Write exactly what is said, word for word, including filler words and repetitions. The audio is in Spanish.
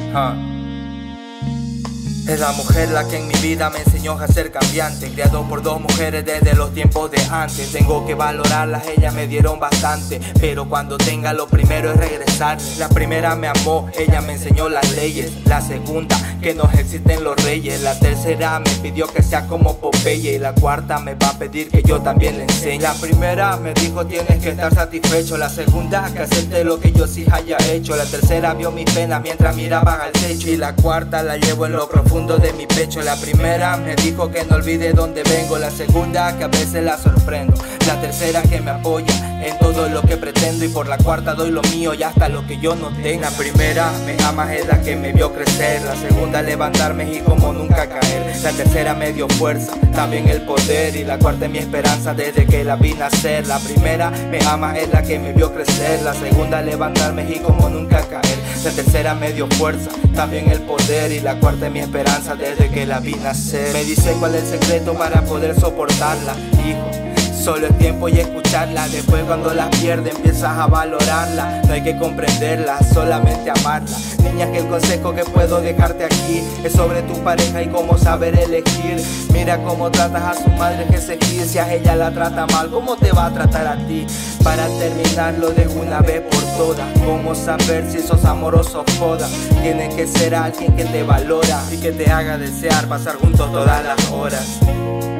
Ah. Es la mujer la que en mi vida me enseñó a ser cambiante. Criado por dos mujeres desde los tiempos de antes. Tengo que valorarlas, ellas me dieron bastante. Pero cuando tenga lo primero es regresar. La primera me amó, ella me enseñó las leyes. La segunda, que no existen los reyes. La tercera me pidió que sea como Popeye. Y la cuarta me va a pedir que yo también le enseñe. La primera me dijo tienes que estar satisfecho. La segunda que acepte lo que yo sí haya hecho. La tercera vio mis penas mientras miraba al techo. Y la cuarta la llevo en lo profundo de mi pecho. La primera me dijo que no olvide dónde vengo. La segunda que a veces la sorprendo. La tercera que me apoya en todo lo que pretendo. Y por la cuarta doy lo mío y hasta lo que yo no tengo. La primera me ama, es la que me vio crecer. La segunda levantarme y como nunca caer. La tercera me dio fuerza, también el poder. Y la cuarta es mi esperanza desde que la vi nacer. La primera me ama, es la que me vio crecer. La segunda levantarme y como nunca caer. La tercera me dio fuerza, también el poder. Y la cuarta es mi esperanza desde que la vi nacer. Me dice cuál es el secreto para poder soportarla. Hijo, solo es tiempo y escucharla. Después cuando la pierdes empiezas a valorarla. No hay que comprenderla, solamente amarla. Niña, que el consejo que puedo dejarte aquí es sobre tu pareja y cómo saber elegir. Mira cómo tratas a su madre, que se quiere. Si a ella la trata mal, ¿cómo te va a tratar a ti? Para terminarlo de una vez por todas, ¿cómo saber si sos amoroso o joda? Tiene que ser alguien que te valora y que te haga desear pasar juntos todas las horas.